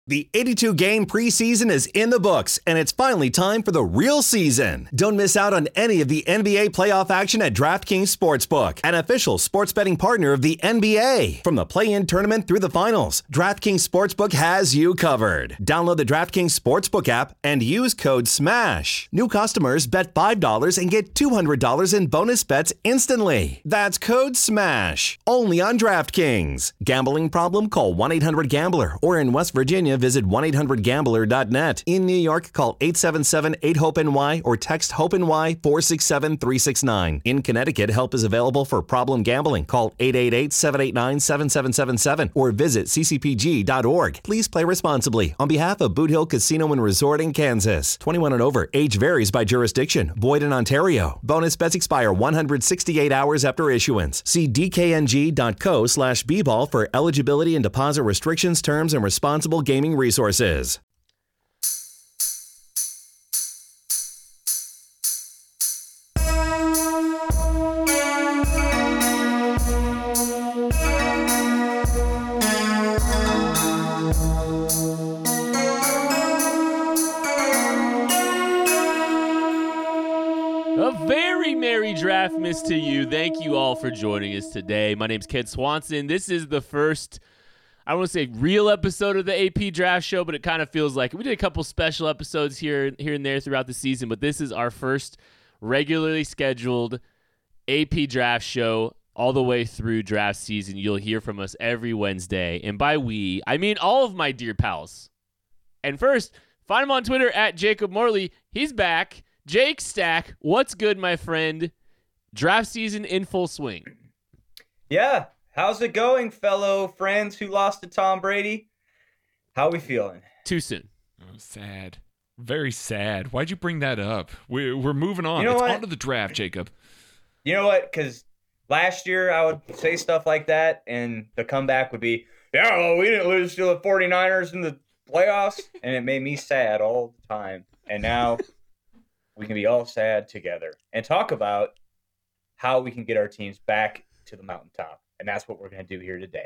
The 82-game preseason is in the books, and it's finally time for the real season. Don't miss out on any of the NBA playoff action at DraftKings Sportsbook, an official sports betting partner of the NBA. From the play-in tournament through the finals, DraftKings Sportsbook has you covered. Download the DraftKings Sportsbook app and use code SMASH. New customers bet $5 and get $200 in bonus bets instantly. That's code SMASH. Only on DraftKings. Gambling problem? Call 1-800-GAMBLER. Or in West Virginia, visit 1-800-GAMBLER.net. In New York, call 877-8-HOPE-NY or text HOPE-NY 467-369. In Connecticut, help is available for problem gambling. Call 888-789-7777 or visit ccpg.org. Please play responsibly. On behalf of Boot Hill Casino and Resort in Kansas. 21 and over. Age varies by jurisdiction. Void in Ontario. Bonus bets expire 168 hours after issuance. See dkng.co/bball for eligibility and deposit restrictions, terms, and responsible gaming resources. A very merry draft miss to you. Thank you all for joining us today. My name's Ken Swanson. This is the first, I don't want to say real episode of the AP Draft Show, but it kind of feels like it. We did a couple special episodes here and there throughout the season, but this is our first regularly scheduled AP Draft Show all the way through draft season. You'll hear from us every Wednesday, and by we, I mean all of my dear pals. And first, find him on Twitter at Jacob Morley. He's back. Jake Stack, what's good, my friend? Draft season in full swing. Yeah. How's it going, fellow friends who lost to Tom Brady? How we feeling? Too soon. Oh, sad. Very sad. Why'd you bring that up? We're moving on. You know it's what? on to the draft, Jacob. You know what? Because last year I would say stuff like that, and the comeback would be, yeah, well, we didn't lose to the 49ers in the playoffs, and it made me sad all the time. And now we can be all sad together and talk about how we can get our teams back to the mountaintop. And that's what we're going to do here today.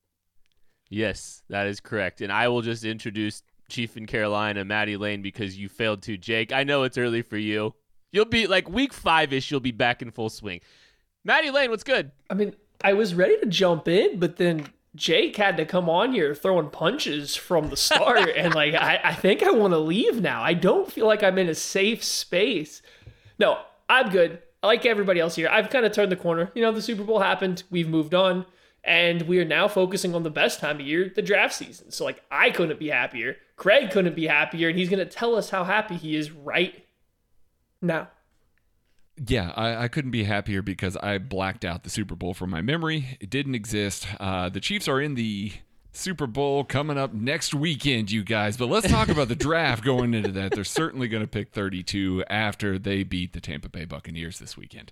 Yes, that is correct. And I will just introduce Chief in Carolina, Maddie Lane, because you failed to. Jake, I know it's early for you. You'll be like week 5-ish, you'll be back in full swing. Maddie Lane, what's good? I mean, I was ready to jump in, but then Jake had to come on here throwing punches from the start. And like, I think I want to leave now. I don't feel like I'm in a safe space. No, I'm good. Like everybody else here, I've kind of turned the corner. You know, the Super Bowl happened. We've moved on. And we are now focusing on the best time of year, the draft season. So, like, I couldn't be happier. Craig couldn't be happier. And he's going to tell us how happy he is right now. Yeah, I couldn't be happier because I blacked out the Super Bowl from my memory. It didn't exist. The Chiefs are in the Super Bowl coming up next weekend, you guys. But let's talk about the draft going into that. They're certainly going to pick 32 after they beat the Tampa Bay Buccaneers this weekend.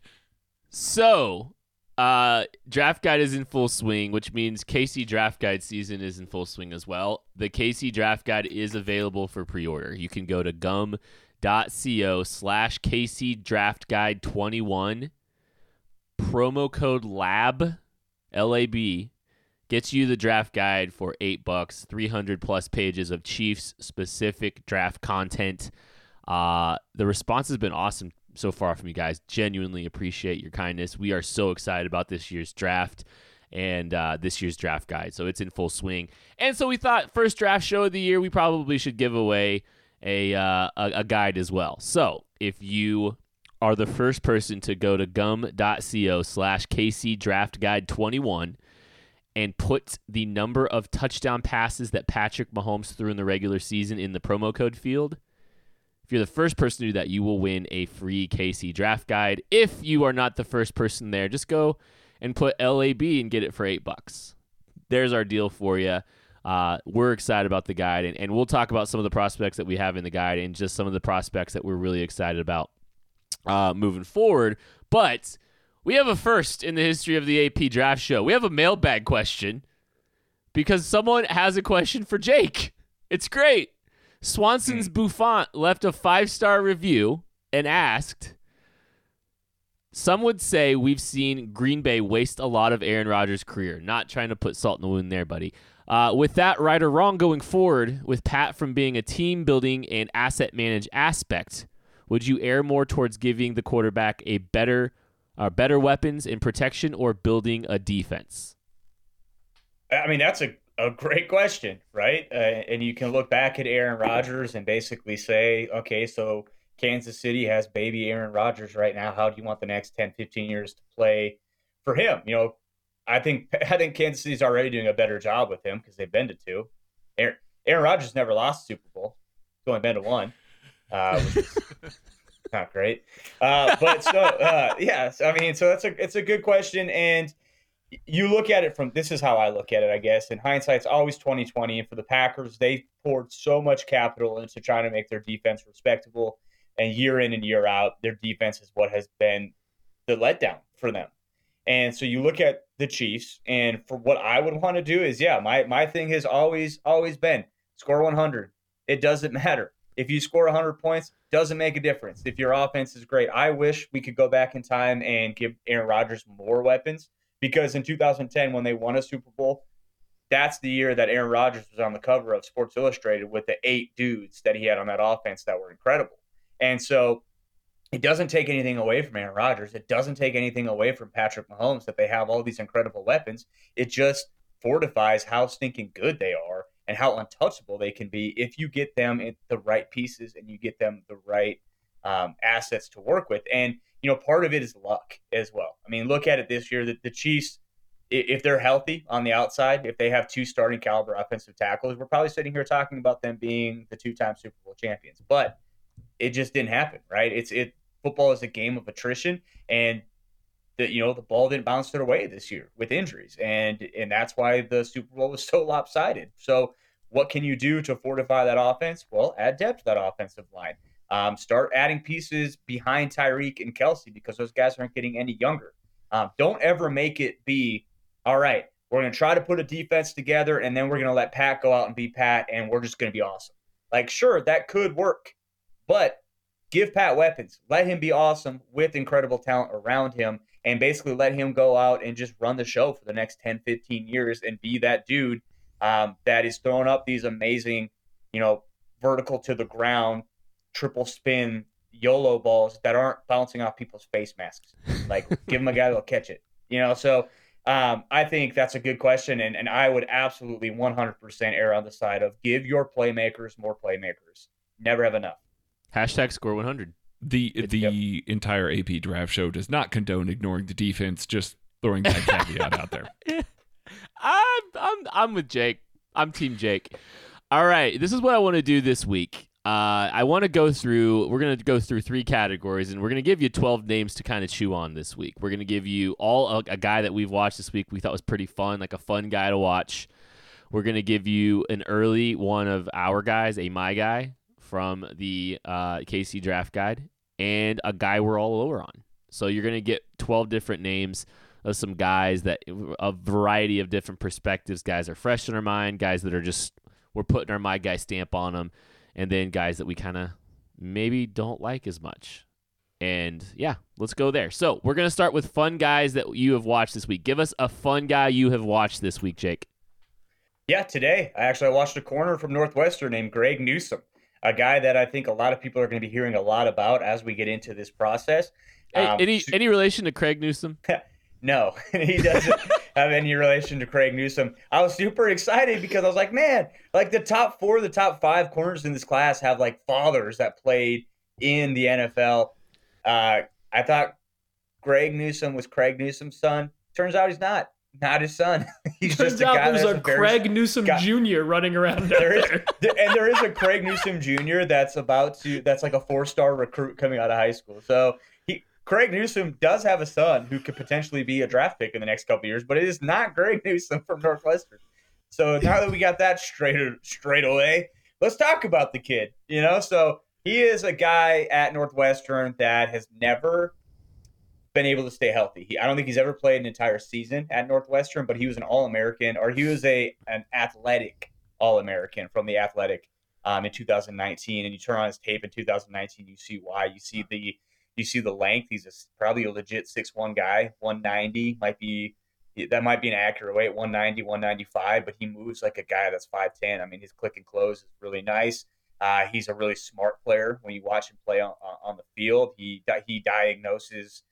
So, draft guide is in full swing, which means KC draft guide season is in full swing as well. The KC draft guide is available for pre-order. You can go to gum.co/KC draft guide 21. Promo code LAB, L-A-B, gets you the draft guide for $8, 300 plus pages of Chiefs specific draft content. The response has been awesome so far from you guys. Genuinely appreciate your kindness. We are so excited about this year's draft and this year's draft guide. So it's in full swing. And so we thought first draft show of the year, we probably should give away a guide as well. So if you are the first person to go to gum.co/KC draft guide 21 and put the number of touchdown passes that Patrick Mahomes threw in the regular season in the promo code field, if you're the first person to do that, you will win a free KC draft guide. If you are not the first person there, just go and put LAB and get it for $8. There's our deal for you. We're excited about the guide, and we'll talk about some of the prospects that we have in the guide and just some of the prospects that we're really excited about moving forward. But we have a first in the history of the AP Draft Show. We have a mailbag question because someone has a question for Jake. It's great. Swanson's Buffon left a 5-star review and asked, some would say we've seen Green Bay waste a lot of Aaron Rodgers' career. Not trying to put salt in the wound there, buddy. With that, right or wrong going forward, with Pat from being a team building and asset manage aspect, would you err more towards giving the quarterback a better weapons in protection or building a defense? I mean, that's a great question, right? And you can look back at Aaron Rodgers and basically say, okay, so Kansas City has baby Aaron Rodgers right now. How do you want the next 10, 15 years to play for him? I think Kansas City's already doing a better job with him because they've been to two. Aaron Rodgers never lost a Super Bowl. He's only been to one, which is not great. But so, yeah, I mean, so it's a good question. And you look at it this is how I look at it, I guess. In hindsight, it's always 2020. And for the Packers, they poured so much capital into trying to make their defense respectable. And year in and year out, their defense is what has been the letdown for them. And so you look at the Chiefs, and for what I would want to do is, my thing has always been score 100. It doesn't matter. If you score 100 points, doesn't make a difference. If your offense is great, I wish we could go back in time and give Aaron Rodgers more weapons, because in 2010, when they won a Super Bowl, that's the year that Aaron Rodgers was on the cover of Sports Illustrated with the 8 dudes that he had on that offense that were incredible. And so it doesn't take anything away from Aaron Rodgers. It doesn't take anything away from Patrick Mahomes that they have all these incredible weapons. It just fortifies how stinking good they are and how untouchable they can be if you get them in the right pieces and you get them the right assets to work with. And, part of it is luck as well. I mean, look at it this year. The Chiefs, if they're healthy on the outside, if they have 2 starting caliber offensive tackles, we're probably sitting here talking about them being the 2-time Super Bowl champions. But it just didn't happen, right? Football is a game of attrition, and the ball didn't bounce their way this year with injuries, and that's why the Super Bowl was so lopsided. So what can you do to fortify that offense? Well, add depth to that offensive line. Start adding pieces behind Tyreek and Kelsey, because those guys aren't getting any younger. Don't ever make it be, all right, we're going to try to put a defense together, and then we're going to let Pat go out and be Pat, and we're just going to be awesome. Like, sure, that could work, but give Pat weapons. Let him be awesome with incredible talent around him, and basically let him go out and just run the show for the next 10, 15 years and be that dude that is throwing up these amazing, vertical to the ground, triple spin YOLO balls that aren't bouncing off people's face masks. Like, give him a guy that'll catch it. So I think that's a good question, and I would absolutely 100% err on the side of give your playmakers more playmakers. Never have enough. Hashtag score 100. The entire AP draft show does not condone ignoring the defense. Just throwing that caveat out there. I'm with Jake. I'm Team Jake. All right, this is what I want to do this week. We're going to go through 3 categories, and we're going to give you 12 names to kind of chew on this week. We're going to give you a guy that we've watched this week we thought was pretty fun, like a fun guy to watch. We're going to give you an early one of our guys, my guy from the KC Draft Guide, and a guy we're all over on. So you're going to get 12 different names of some guys that a variety of different perspectives. Guys are fresh in our mind, guys that are just, we're putting our my guy stamp on them, and then guys that we kind of maybe don't like as much. And yeah, let's go there. So we're going to start with fun guys that you have watched this week. Give us a fun guy you have watched this week, Jake. Yeah, today I watched a corner from Northwestern named Greg Newsome, a guy that I think a lot of people are going to be hearing a lot about as we get into this process. Hey, any relation to Craig Newsome? No, he doesn't have any relation to Craig Newsome. I was super excited because I was like, man, like the top 4, the top 5 corners in this class have like fathers that played in the NFL. I thought Greg Newsome was Craig Newsome's son. Turns out he's not his son. He's Turns just a out guy there's that's a Craig Newsome Jr. running around there. And there is a Craig Newsome Jr. that's like a 4-star recruit coming out of high school. So Craig Newsome does have a son who could potentially be a draft pick in the next couple of years, but it is not Greg Newsome from Northwestern. So now that we got that straight away, let's talk about the kid. So he is a guy at Northwestern that has never been able to stay healthy. I don't think he's ever played an entire season at Northwestern, but he was an All-American, or he was an athletic All-American from the Athletic in 2019. And you turn on his tape in 2019, you see why. You see the length. He's probably a legit 6'1" guy, 190, might be That might be an accurate weight, 190, 195, but he moves like a guy that's 5'10". I mean, his click and close is really nice. He's a really smart player. When you watch him play on the field, he diagnoses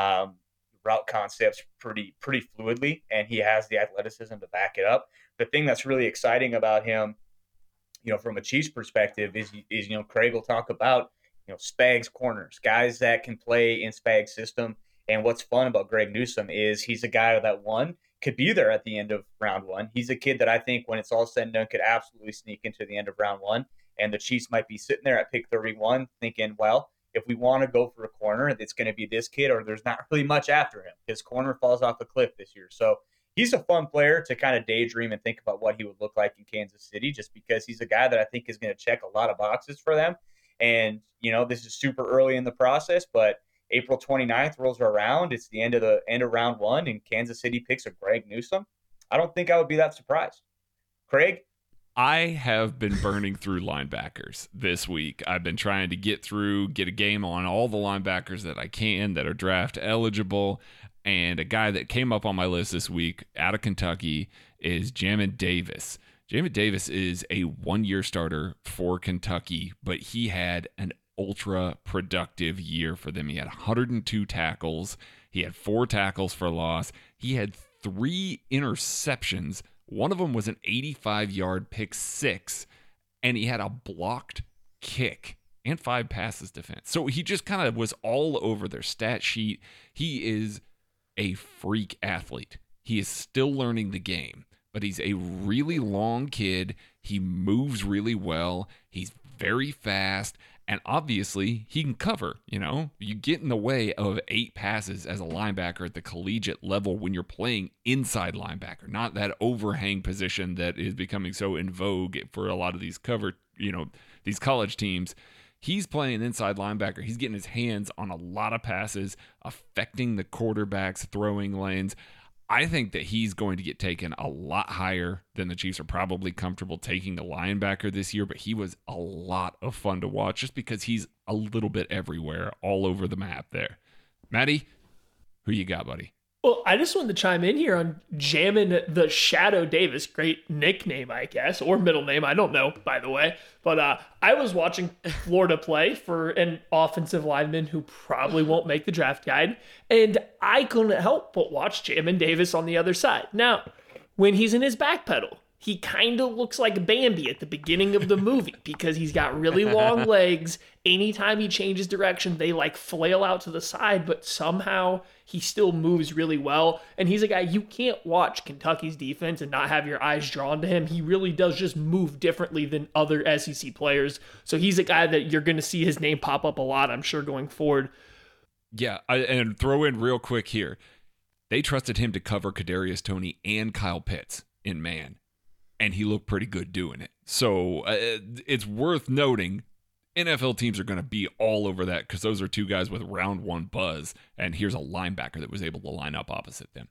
route concepts pretty fluidly, and he has the athleticism to back it up. The thing that's really exciting about him, from a Chiefs perspective, is Craig will talk about Spags corners, guys that can play in Spags system. And what's fun about Greg Newsome is he's a guy that could be there at the end of round one. He's a kid that I think when it's all said and done could absolutely sneak into the end of round one. And the Chiefs might be sitting there at pick 31 thinking, well, if we want to go for a corner, it's going to be this kid, or there's not really much after him. His corner falls off a cliff this year. So he's a fun player to kind of daydream and think about what he would look like in Kansas City, just because he's a guy that I think is going to check a lot of boxes for them. And, this is super early in the process, but April 29th rolls around. It's the end of round one, and Kansas City picks a Greg Newsome. I don't think I would be that surprised. Craig? I have been burning through linebackers this week. I've been trying to get a game on all the linebackers that I can that are draft eligible. And a guy that came up on my list this week out of Kentucky is Jamin Davis. Jamin Davis is a one-year starter for Kentucky, but he had an ultra productive year for them. He had 102 tackles. He had 4 tackles for loss. He had 3 interceptions. One of them was an 85-yard pick 6, and he had a blocked kick and 5 passes defense. So he just kind of was all over their stat sheet. He is a freak athlete. He is still learning the game, but he's a really long kid. He moves really well. He's very fast. And obviously, he can cover, You get in the way of 8 passes as a linebacker at the collegiate level when you're playing inside linebacker, not that overhang position that is becoming so in vogue for a lot of these these college teams. He's playing inside linebacker. He's getting his hands on a lot of passes, affecting the quarterback's throwing lanes. I think that he's going to get taken a lot higher than the Chiefs are probably comfortable taking a linebacker this year, but he was a lot of fun to watch just because he's a little bit everywhere, all over the map there. Maddie, who you got, buddy? Well, I just wanted to chime in here on Jamin the Shadow Davis. Great nickname, I guess, or middle name. I don't know, by the way. But I was watching Florida play for an offensive lineman who probably won't make the draft guide, and I couldn't help but watch Jamin Davis on the other side. Now, when he's in his back pedal, he kind of looks like Bambi at the beginning of the movie because he's got really long legs. Anytime he changes direction, they flail out to the side, but somehow he still moves really well. And he's a guy you can't watch Kentucky's defense and not have your eyes drawn to him. He really does just move differently than other SEC players. So he's a guy that you're going to see his name pop up a lot, I'm sure, going forward. Yeah, and throw in real quick here. They trusted him to cover Kadarius Toney and Kyle Pitts in man, and he looked pretty good doing it. So it's worth noting NFL teams are going to be all over that because those are 2 guys with round 1 buzz, and here's a linebacker that was able to line up opposite them.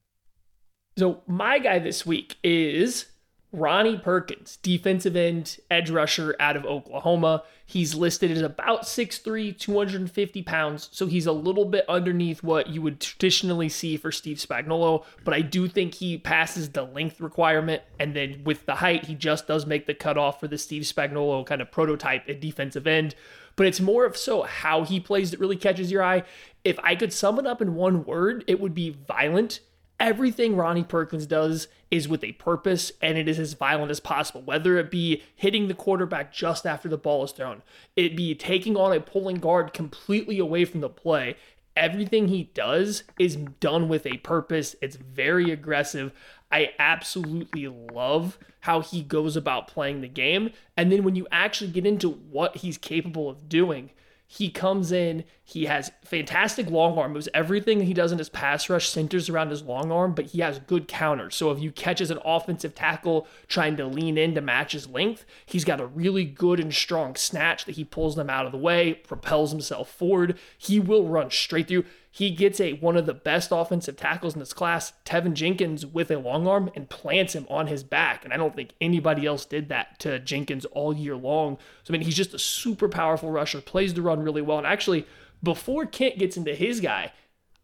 So my guy this week is Ronnie Perkins, defensive end, edge rusher out of Oklahoma. He's listed as about 6'3", 250 pounds, so he's a little bit underneath what you would traditionally see for Steve Spagnuolo, but I do think he passes the length requirement, and then with the height, he just does make the cutoff for the Steve Spagnuolo kind of prototype at defensive end. But it's more of so how he plays that really catches your eye. If I could sum it up in one word, it would be violent. Everything Ronnie Perkins does is with a purpose, and it is as violent as possible, whether it be hitting the quarterback just after the ball is thrown, it be taking on a pulling guard completely away from the play. Everything he does is done with a purpose. It's very aggressive. I absolutely love how he goes about playing the game. And then when you actually get into what he's capable of doing, he comes in, he has fantastic long arm moves. Everything he does in his pass rush centers around his long arm, but he has good counters. So if you catch as an offensive tackle trying to lean in to match his length, he's got a really good and strong snatch that he pulls them out of the way, propels himself forward. He will run straight through. He gets one of the best offensive tackles in this class, Tevin Jenkins, with a long arm and plants him on his back. And I don't think anybody else did that to Jenkins all year long. So, he's just a super powerful rusher, plays the run really well. And actually, before Kent gets into his guy,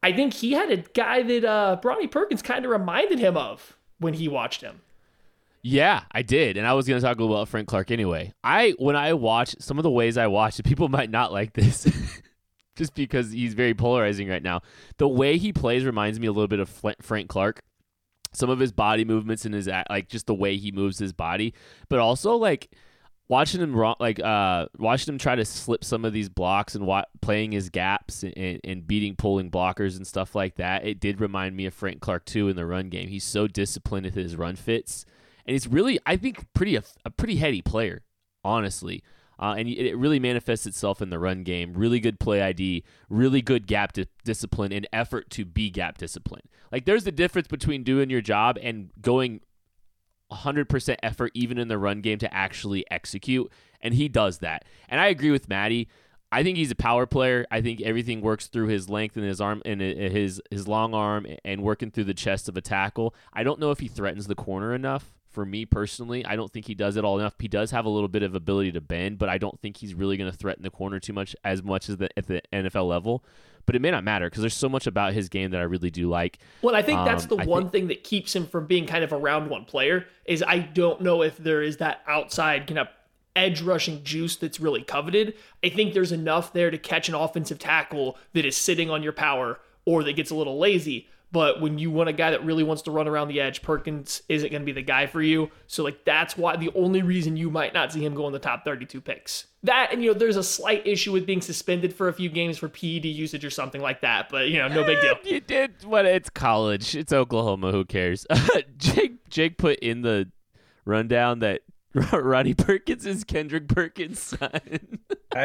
I think he had a guy that Bronny Perkins kind of reminded him of when he watched him. Yeah, I did. And I was going to talk a little about Frank Clark anyway. When I watch some of the ways I watch it, people might not like this just because he's very polarizing right now. The way he plays reminds me a little bit of Frank Clark. Some of his body movements and his just the way he moves his body, but also watching him watching him try to slip some of these blocks and playing his gaps and pulling blockers and stuff like that. It did remind me of Frank Clark too in the run game. He's so disciplined with his run fits, and he's really, I think, a pretty heady player, honestly. And it really manifests itself in the run game. Really good play ID, really good gap discipline, and effort to be gap discipline. Like, there's the difference between doing your job and going 100% effort even in the run game to actually execute, and he does that. And I agree with Maddie. I think he's a power player. I think everything works through his length and his arm and his long arm and working through the chest of a tackle. I don't know if he threatens the corner enough. For me personally, I don't think he does it all enough. He does have a little bit of ability to bend, but I don't think he's really going to threaten the corner too much as at the NFL level. But it may not matter because there's so much about his game that I really do like. Well, I think that's the one thing that keeps him from being kind of a round one player is I don't know if there is that outside kind of edge rushing juice that's really coveted. I think there's enough there to catch an offensive tackle that is sitting on your power or that gets a little lazy. But when you want a guy that really wants to run around the edge, Perkins isn't going to be the guy for you. So, that's why the only reason you might not see him go in the top 32 picks. That, and, there's a slight issue with being suspended for a few games for PED usage or something like that. But, no big deal. You did, it's college. It's Oklahoma. Who cares? Jake put in the rundown that Ronnie Perkins is Kendrick Perkins' son.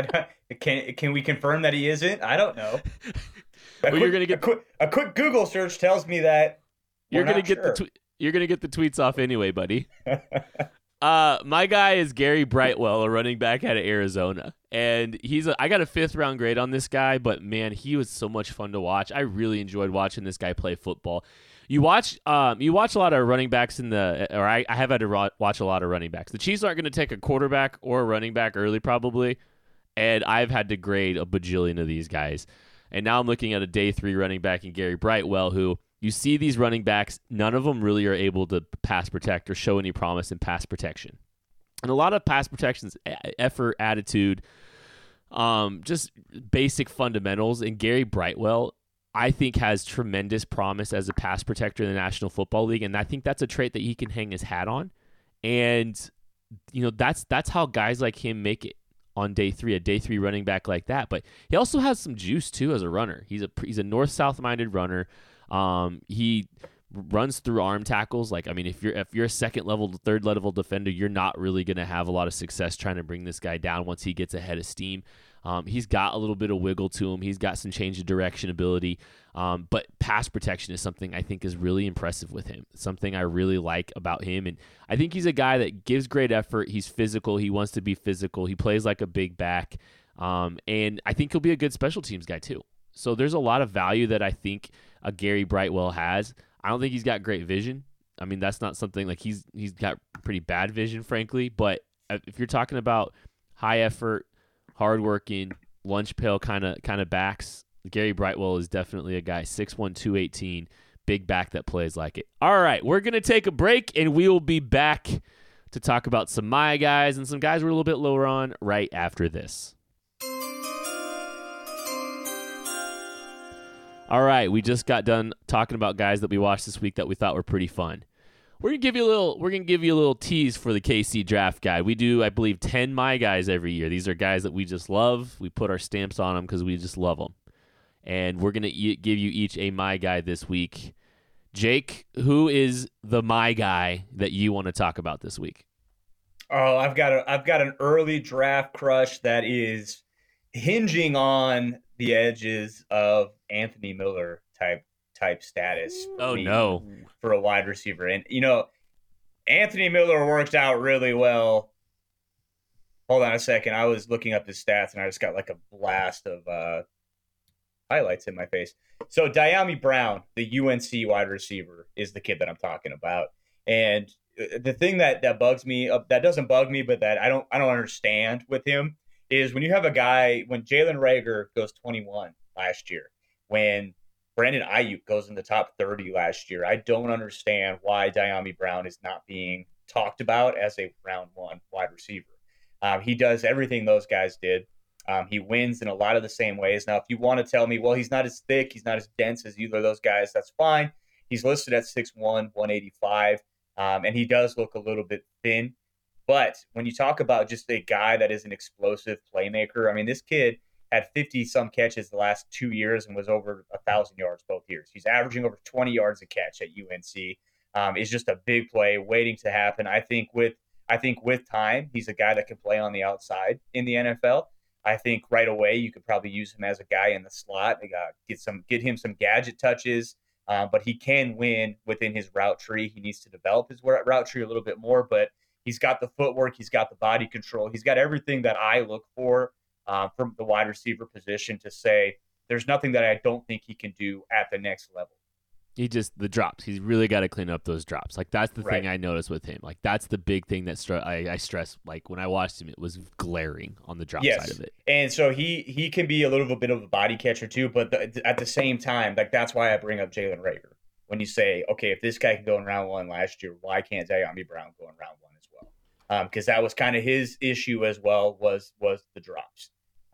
Can we confirm that he isn't? I don't know. You're gonna get a quick Google search tells me that you're gonna get you're gonna get the tweets off anyway, buddy. My guy is Gary Brightwell, a running back out of Arizona, and I got a 5th round grade on this guy, but man, he was so much fun to watch. I really enjoyed watching this guy play football. You watch a lot of running backs I have had to watch a lot of running backs. The Chiefs aren't going to take a quarterback or a running back early probably, and I've had to grade a bajillion of these guys. And now I'm looking at a day 3 running back in Gary Brightwell, who you see these running backs, none of them really are able to pass protect or show any promise in pass protection. And a lot of pass protections, effort, attitude, just basic fundamentals. And Gary Brightwell, I think, has tremendous promise as a pass protector in the National Football League. And I think that's a trait that he can hang his hat on. And, that's how guys like him make it. On day 3, a day 3 running back like that, but he also has some juice too as a runner. He's a north-south minded runner. He runs through arm tackles. If you're a second level, third level defender, you're not really going to have a lot of success trying to bring this guy down once he gets ahead of steam. He's got a little bit of wiggle to him. He's got some change of direction ability. But pass protection is something I think is really impressive with him. It's something I really like about him. And I think he's a guy that gives great effort. He's physical. He wants to be physical. He plays like a big back. And I think he'll be a good special teams guy too. So there's a lot of value that I think a Gary Brightwell has. I don't think he's got great vision. That's not something he's got pretty bad vision, frankly. But if you're talking about high effort, hardworking, lunch pail kind of backs, Gary Brightwell is definitely a guy. 6'1", 218, big back that plays like it. All right, we're going to take a break, and we will be back to talk about some my guys and some guys we're a little bit lower on right after this. All right, we just got done talking about guys that we watched this week that we thought were pretty fun. We're gonna give you a little tease for the KC Draft Guide. We do, I believe, 10 my guys every year. These are guys that we just love. We put our stamps on them because we just love them. And we're gonna give you each a my guy this week. Jake, who is the my guy that you want to talk about this week? Oh, I've got an early draft crush that is hinging on the edges of Anthony Miller type status. Oh no. For a wide receiver. And Anthony Miller works out really well. Hold on a second. I was looking up his stats and I just got like a blast of highlights in my face. So Diami Brown, the UNC wide receiver, is the kid that I'm talking about. And the thing that bugs me, that doesn't bug me, but that I don't understand with him is when you have a guy, when Jalen Reagor goes 21 last year, when Brandon Ayuk goes in the top 30 last year. I don't understand why Dyami Brown is not being talked about as a round 1 wide receiver. He does everything those guys did. He wins in a lot of the same ways. Now, if you want to tell me, well, he's not as thick, he's not as dense as either of those guys, that's fine. He's listed at 6'1", 185, and he does look a little bit thin. But when you talk about just a guy that is an explosive playmaker, I mean, this kid had 50-some catches the last 2 years and was over 1,000 yards both years. He's averaging over 20 yards a catch at UNC. It's just a big play waiting to happen. I think with time, he's a guy that can play on the outside in the NFL. I think right away you could probably use him as a guy in the slot. Get him some gadget touches, but he can win within his route tree. He needs to develop his route tree a little bit more, but he's got the footwork, he's got the body control, he's got everything that I look for from the wide receiver position to say there's nothing that I don't think he can do at the next level. The drops. He's really got to clean up those drops. Like, that's the Right. thing I noticed with him. Like, that's the big thing that I stress. Like, when I watched him, it was glaring on the drop side of it. And so he can be a little bit of a body catcher too, but at the same time, like, that's why I bring up Jalen Reagor. When you say, okay, if this guy can go in round 1 last year, why can't Dyami Brown go in round 1 as well? Because that was kind of his issue as well, was the drops.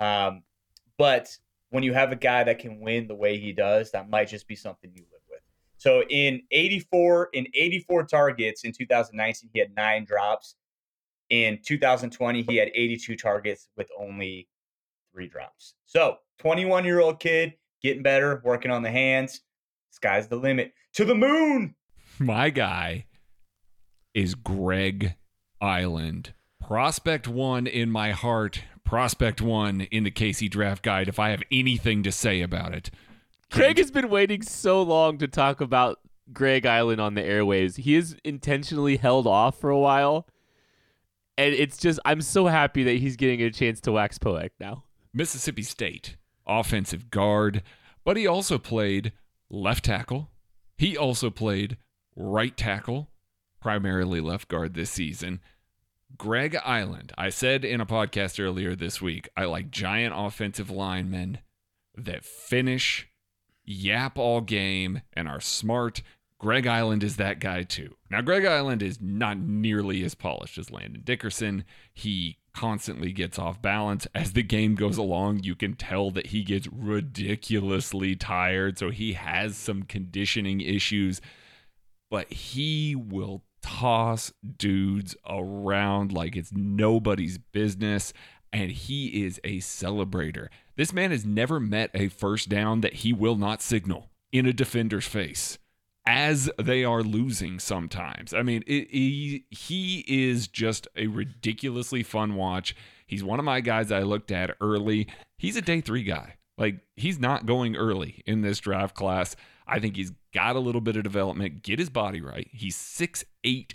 But when you have a guy that can win the way he does, that might just be something you live with. So in 84 targets in 2019, he had 9 drops. In 2020, he had 82 targets with only 3 drops. So 21-year-old kid, getting better, working on the hands. Sky's the limit. To the moon! My guy is Greg Island. Prospect 1 in my heart. Prospect 1 in the KC Draft Guide, if I have anything to say about it. Craig has been waiting so long to talk about Greg Island on the airwaves. He is intentionally held off for a while. And it's just, I'm so happy that he's getting a chance to wax poetic now. Mississippi State, offensive guard, but he also played left tackle. He also played right tackle, primarily left guard this season. Greg Island, I said in a podcast earlier this week, I like giant offensive linemen that finish, yap all game, and are smart. Greg Island is that guy too. Now, Greg Island is not nearly as polished as Landon Dickerson. He constantly gets off balance. As the game goes along, you can tell that he gets ridiculously tired, so he has some conditioning issues, but he will toss dudes around like it's nobody's business, and he is a celebrator. This man has never met a first down that he will not signal in a defender's face as they are losing sometimes. I mean, he is just a ridiculously fun watch. He's one of my guys I looked at early. He's a day 3 guy. Like, he's not going early in this draft class. I think he's got a little bit of development. Get his body right. He's 6'8",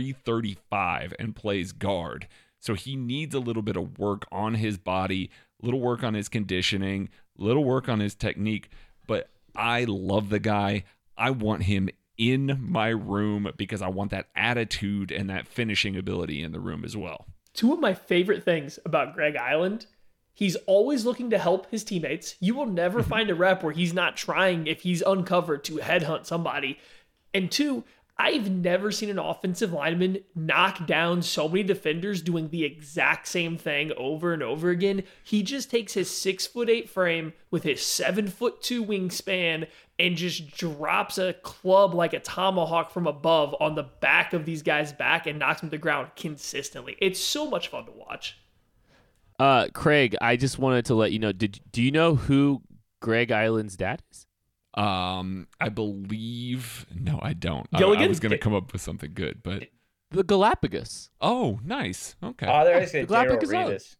335 and plays guard. So he needs a little bit of work on his body, a little work on his conditioning, a little work on his technique. But I love the guy. I want him in my room because I want that attitude and that finishing ability in the room as well. 2 of my favorite things about Greg Island, he's always looking to help his teammates. You will never find a rep where he's not trying, if he's uncovered, to headhunt somebody. And 2, I've never seen an offensive lineman knock down so many defenders doing the exact same thing over and over again. He just takes his 6'8" frame with his 7'2" wingspan and just drops a club like a tomahawk from above on the back of these guys' back and knocks them to the ground consistently. It's so much fun to watch. Craig, I just wanted to let you know, do you know who Greg Island's dad is? I believe, no, I don't. I Gilligan? was going to come up with something good, but The Galapagos. oh, nice. Okay. Oh, there is Gerald Galapagos Revis.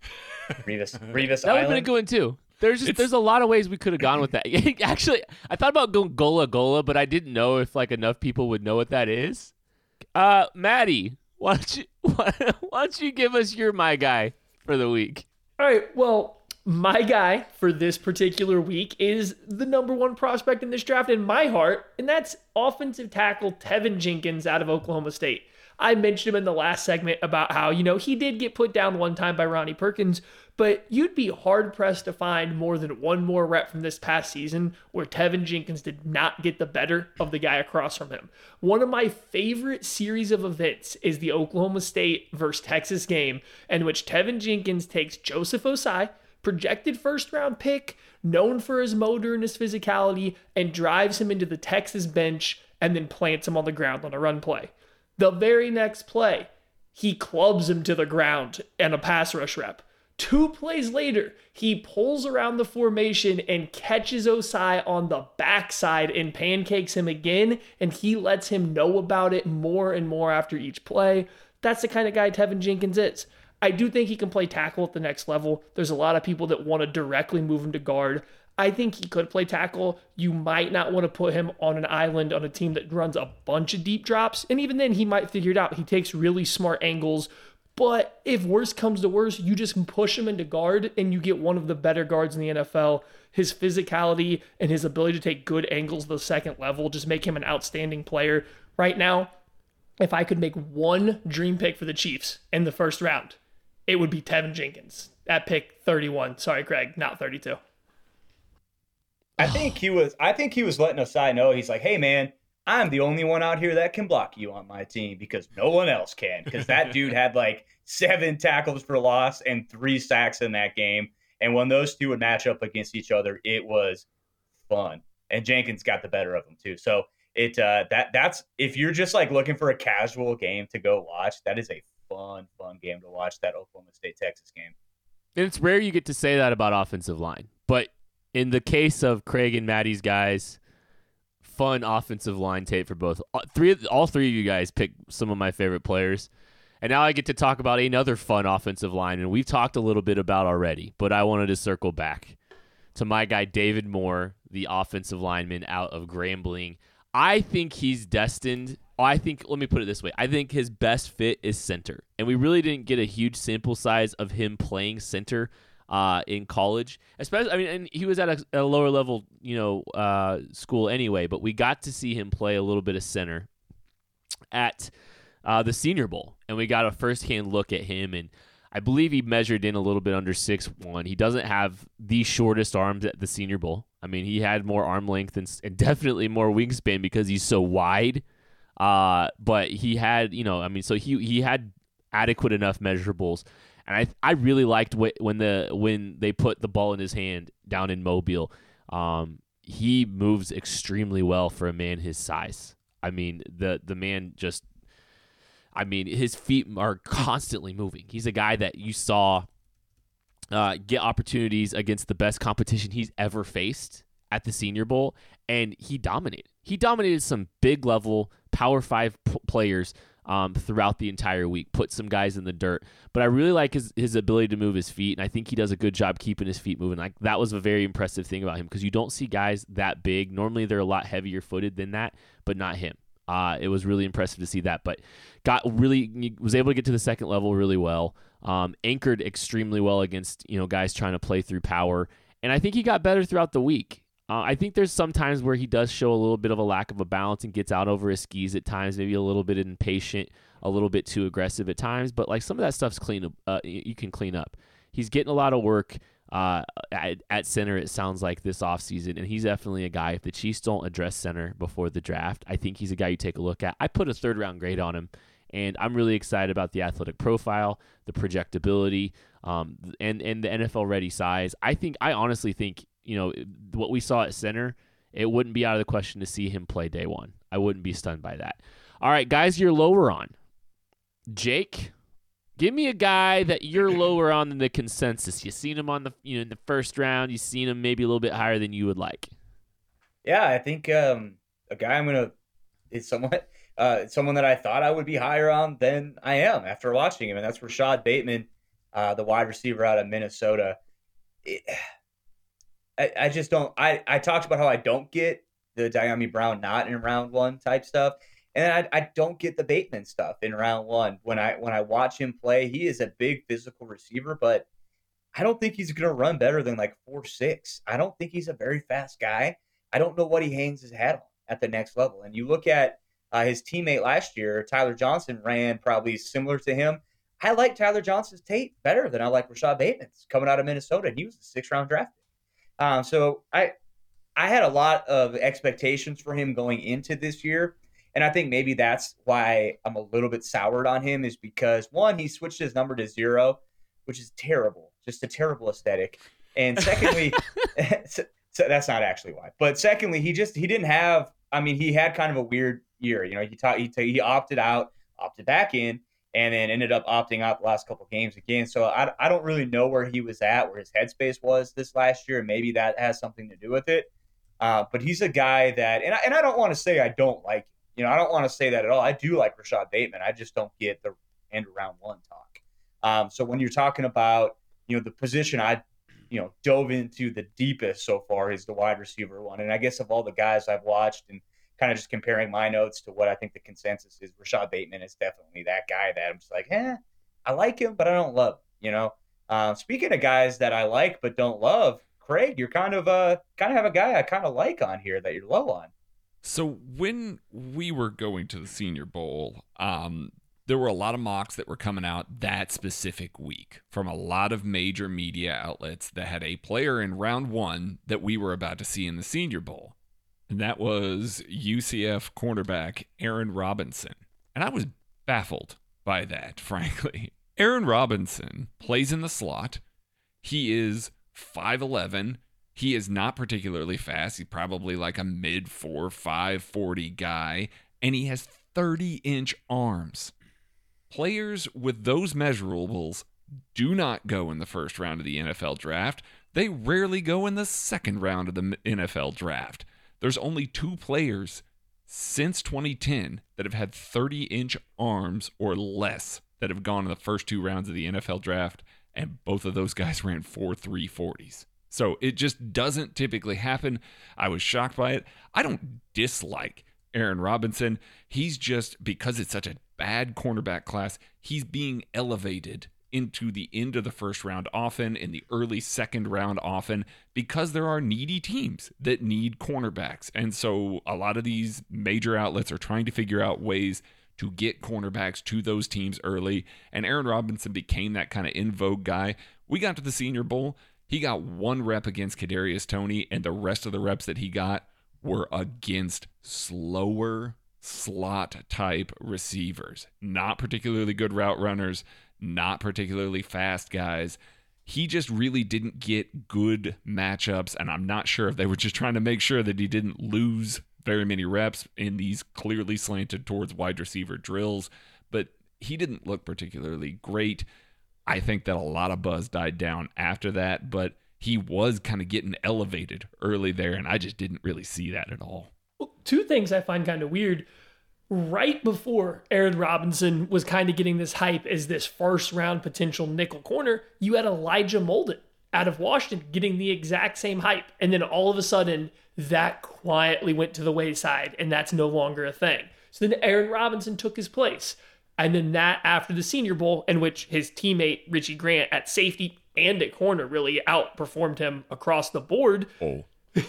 Revis That would have been a Island. good one too. There's a lot of ways we could have gone with that. Actually, I thought about going Gola Gola, but I didn't know if like enough people would know what that is. Maddie, why don't you give us your my guy for the week? All right, well, my guy for this particular week is the number 1 prospect in this draft in my heart, and that's offensive tackle Tevin Jenkins out of Oklahoma State. I mentioned him in the last segment about how, he did get put down one time by Ronnie Perkins, but you'd be hard-pressed to find more than one more rep from this past season where Tevin Jenkins did not get the better of the guy across from him. One of my favorite series of events is the Oklahoma State versus Texas game, in which Tevin Jenkins takes Joseph Osai, projected first-round pick, known for his motor and his physicality, and drives him into the Texas bench and then plants him on the ground on a run play. The very next play, he clubs him to the ground and a pass rush rep. 2 plays later, he pulls around the formation and catches Osai on the backside and pancakes him again, and he lets him know about it more and more after each play. That's the kind of guy Tevin Jenkins is. I do think he can play tackle at the next level. There's a lot of people that want to directly move him to guard. I think he could play tackle. You might not want to put him on an island on a team that runs a bunch of deep drops, and even then he might figure it out. He takes really smart angles, but if worse comes to worse, you just push him into guard and you get one of the better guards in the NFL. His physicality and his ability to take good angles at the second level just make him an outstanding player. Right now, if I could make one dream pick for the Chiefs in the first round, it would be Tevin Jenkins at pick 31. Sorry, Craig, not 32. I think he was letting Osai know. He's like, hey, man, I'm the only one out here that can block you on my team because no one else can. Because that dude had like 7 tackles for loss and 3 sacks in that game. And when those two would match up against each other, it was fun. And Jenkins got the better of them too. So that's if you're just like looking for a casual game to go watch, that is a fun game to watch, that Oklahoma State Texas game. And it's rare you get to say that about offensive line, but in the case of Craig and Maddie's guys, fun offensive line tape for both. All three of you guys picked some of my favorite players. And now I get to talk about another fun offensive line, and we've talked a little bit about already, but I wanted to circle back to my guy David Moore, the offensive lineman out of Grambling. I think he's destined. Let me put it this way. I think his best fit is center. And we really didn't get a huge sample size of him playing center in college. Especially, and he was at a lower level, school anyway, but we got to see him play a little bit of center at the Senior Bowl. And we got a firsthand look at him, and I believe he measured in a little bit under 6'1". He doesn't have the shortest arms at the Senior Bowl. I mean, he had more arm length and definitely more wingspan because he's so wide. But he had, so he had adequate enough measurables. And I really liked when they put the ball in his hand down in Mobile. He moves extremely well for a man his size. I mean, the man just, his feet are constantly moving. He's a guy that you saw get opportunities against the best competition he's ever faced at the Senior Bowl, and he dominated. He dominated some big level Power 5 players throughout the entire week, put some guys in the dirt. But I really like his ability to move his feet, and I think he does a good job keeping his feet moving. Like, that was a very impressive thing about him because you don't see guys that big. Normally they're a lot heavier footed than that, but not him. It was really impressive to see that, but was able to get to the second level really well. Anchored extremely well against guys trying to play through power, and I think he got better throughout the week. I think there's some times where he does show a little bit of a lack of a balance and gets out over his skis at times, maybe a little bit impatient, a little bit too aggressive at times. But like some of that stuff's you can clean up. He's getting a lot of work at center, it sounds like, this offseason, and he's definitely a guy. If the Chiefs don't address center before the draft, I think he's a guy you take a look at. I put a 3rd-round grade on him, and I'm really excited about the athletic profile, the projectability, and the NFL-ready size. I honestly think, what we saw at center, it wouldn't be out of the question to see him play day one. I wouldn't be stunned by that. All right, guys, you're lower on. Jake, give me a guy that you're lower on than the consensus. You've seen him on the in the first round. You've seen him maybe a little bit higher than you would like. Yeah, I think a guy is someone that I thought I would be higher on than I am after watching him, and that's Rashad Bateman, the wide receiver out of Minnesota. I just don't. I talked about how I don't get the Dyami Brown not in round 1 type stuff, and I don't get the Bateman stuff in round 1. When I watch him play, he is a big physical receiver, but I don't think he's going to run better than like 4.6. I don't think he's a very fast guy. I don't know what he hangs his hat on at the next level. And you look at his teammate last year, Tyler Johnson, ran probably similar to him. I like Tyler Johnson's tape better than I like Rashad Bateman's coming out of Minnesota. And he was the 6th round draft pick. So I had a lot of expectations for him going into this year. And I think maybe that's why I'm a little bit soured on him, is because, one, he switched his number to 0, which is terrible, just a terrible aesthetic. And secondly, so that's not actually why. But secondly, he didn't have, he had kind of a weird year. He opted out, opted back in, and then ended up opting out the last couple of games again. So I don't really know where he was at, where his headspace was this last year. And maybe that has something to do with it. But he's a guy that, and I don't want to say I don't like him. I don't want to say that at all. I do like Rashad Bateman. I just don't get the end of round 1 talk. So when you're talking about, the position I dove into the deepest so far is the wide receiver one. And I guess of all the guys I've watched and kind of just comparing my notes to what I think the consensus is, Rashad Bateman is definitely that guy that I'm just like, I like him, but I don't love him, Speaking of guys that I like but don't love, Craig, you're kind of have a guy I kind of like on here that you're low on. So when we were going to the Senior Bowl, there were a lot of mocks that were coming out that specific week from a lot of major media outlets that had a player in round 1 that we were about to see in the Senior Bowl. And that was UCF cornerback Aaron Robinson. And I was baffled by that, frankly. Aaron Robinson plays in the slot. He is 5'11". He is not particularly fast. He's probably like a mid 4.5 40 guy. And he has 30-inch arms. Players with those measurables do not go in the first round of the NFL draft. They rarely go in the second round of the NFL draft. There's only 2 players since 2010 that have had 30-inch arms or less that have gone in the first 2 rounds of the NFL draft, and both of those guys ran 4.3 40s. So it just doesn't typically happen. I was shocked by it. I don't dislike Aaron Robinson. He's just, because it's such a bad cornerback class, he's being elevated into the end of the first round often, in the early second round often, because there are needy teams that need cornerbacks. And so a lot of these major outlets are trying to figure out ways to get cornerbacks to those teams early. And Aaron Robinson became that kind of in vogue guy. We got to the Senior Bowl. He got 1 rep against Kadarius Toney, and the rest of the reps that he got were against slower slot type receivers, not particularly good route runners, not particularly fast guys. He just really didn't get good matchups, and I'm not sure if they were just trying to make sure that he didn't lose very many reps in these clearly slanted towards wide receiver drills, but he didn't look particularly great. I think that a lot of buzz died down after that, but he was kind of getting elevated early there, and I just didn't really see that at all. Well, 2 things I find kind of weird. Right before Aaron Robinson was kind of getting this hype as this first round potential nickel corner, you had Elijah Molden out of Washington getting the exact same hype. And then all of a sudden, that quietly went to the wayside, and that's no longer a thing. So then Aaron Robinson took his place. And then that after the Senior Bowl, in which his teammate Richie Grant at safety and at corner really outperformed him across the board. Oh,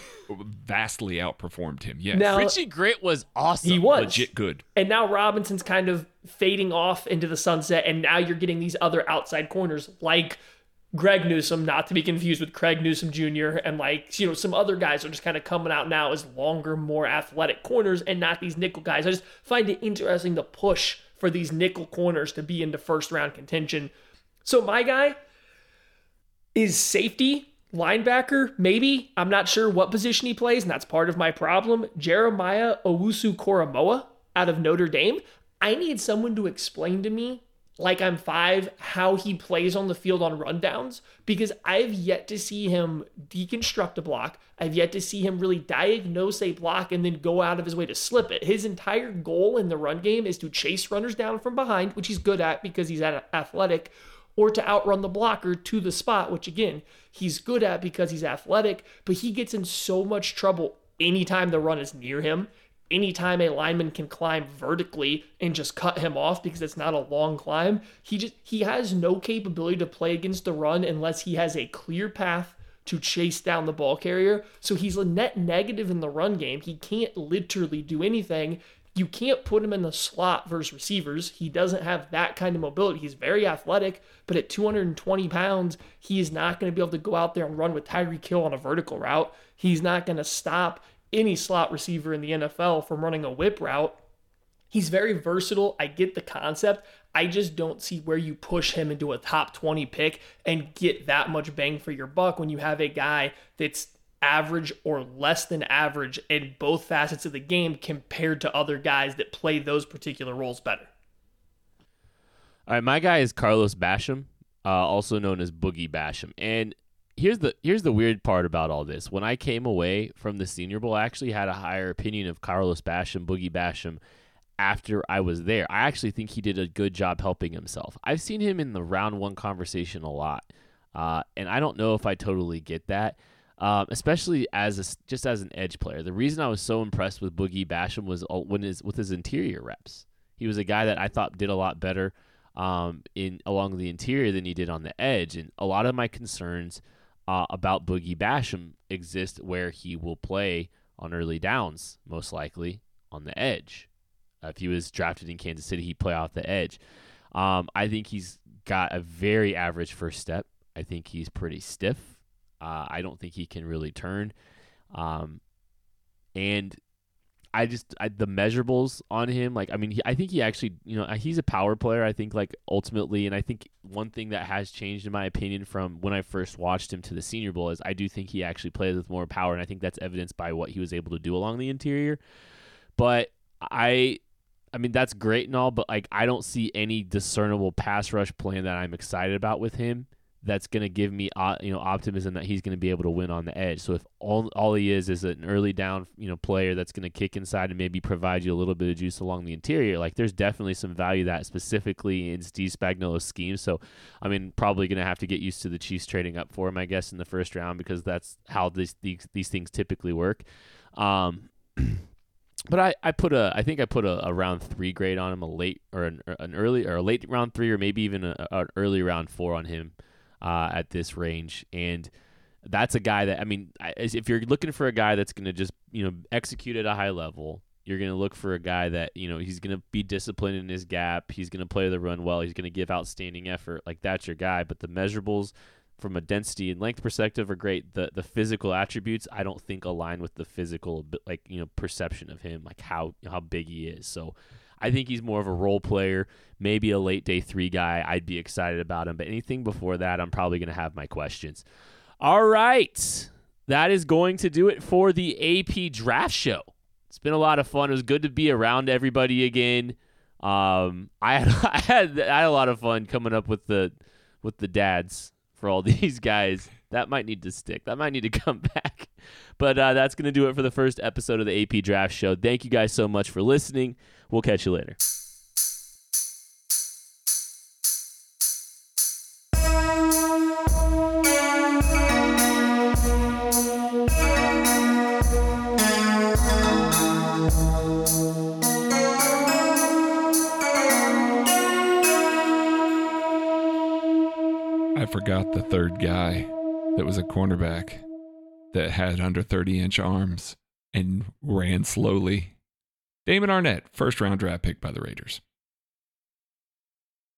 vastly outperformed him, yes. Now, Richie Grant was awesome. He was. Legit good. And now Robinson's kind of fading off into the sunset, and now you're getting these other outside corners like Greg Newsome, not to be confused with Craig Newsome Jr., and some other guys are just kind of coming out now as longer, more athletic corners and not these nickel guys. I just find it interesting to push for these nickel corners to be into first round contention. So my guy is safety, linebacker, maybe. I'm not sure what position he plays, and that's part of my problem. Jeremiah Owusu-Koramoah out of Notre Dame. I need someone to explain to me, like I'm 5, how he plays on the field on rundowns, because I've yet to see him deconstruct a block. I've yet to see him really diagnose a block and then go out of his way to slip it. His entire goal in the run game is to chase runners down from behind, which he's good at because he's athletic, or to outrun the blocker to the spot, which again, he's good at because he's athletic, but he gets in so much trouble anytime the run is near him. Anytime a lineman can climb vertically and just cut him off because it's not a long climb, he has no capability to play against the run unless he has a clear path to chase down the ball carrier. So he's a net negative in the run game. He can't literally do anything. You can't put him in the slot versus receivers. He doesn't have that kind of mobility. He's very athletic, but at 220 pounds, he is not going to be able to go out there and run with Tyreek Hill on a vertical route. He's not going to stop any slot receiver in the NFL from running a whip route. He's very versatile. I get the concept. I just don't see where you push him into a top 20 pick and get that much bang for your buck when you have a guy that's average or less than average in both facets of the game compared to other guys that play those particular roles better. All right, my guy is Carlos Basham, also known as Boogie Basham. And here's the weird part about all this. When I came away from the Senior Bowl, I actually had a higher opinion of Carlos Basham, Boogie Basham, after I was there. I actually think he did a good job helping himself. I've seen him in the round one conversation a lot, and I don't know if I totally get that. Especially just as an edge player. The reason I was so impressed with Boogie Basham was with his interior reps. He was a guy that I thought did a lot better along the interior than he did on the edge. And a lot of my concerns about Boogie Basham exist where he will play on early downs, most likely on the edge. If he was drafted in Kansas City, he'd play off the edge. I think he's got a very average first step. I think he's pretty stiff. I don't think he can really turn. And the measurables on him, I think he actually, he's a power player, I think, ultimately. And I think one thing that has changed, in my opinion, from when I first watched him to the Senior Bowl is I do think he actually plays with more power. And I think that's evidenced by what he was able to do along the interior. But that's great and all, but I don't see any discernible pass rush plan that I'm excited about with him that's going to give me optimism that he's going to be able to win on the edge. So if all he is an early down player that's going to kick inside and maybe provide you a little bit of juice along the interior, there's definitely some value that specifically in Steve Spagnuolo's scheme. So probably going to have to get used to the Chiefs trading up for him, I guess, in the first round, because that's how these things typically work. But I think I put a round 3 grade on him, a late or an early or a late round 3, or maybe even an early round 4 on him at this range. And that's a guy that, if you're looking for a guy that's going to just execute at a high level, you're going to look for a guy that he's going to be disciplined in his gap, he's going to play the run well, he's going to give outstanding effort. That's your guy. But the measurables from a density and length perspective are great. The physical attributes I don't think align with the physical perception of him, how big he is. So I think he's more of a role player, maybe a late day 3 guy. I'd be excited about him, but anything before that, I'm probably going to have my questions. All right, that is going to do it for the AP Draft Show. It's been a lot of fun. It was good to be around everybody again. I had a lot of fun coming up with the dads for all these guys. That might need to stick. That might need to come back. But that's going to do it for the first episode of the AP Draft Show. Thank you guys so much for listening. We'll catch you later. I forgot the third guy that was a cornerback that had under 30-inch arms and ran slowly. Damon Arnett, first-round draft pick by the Raiders.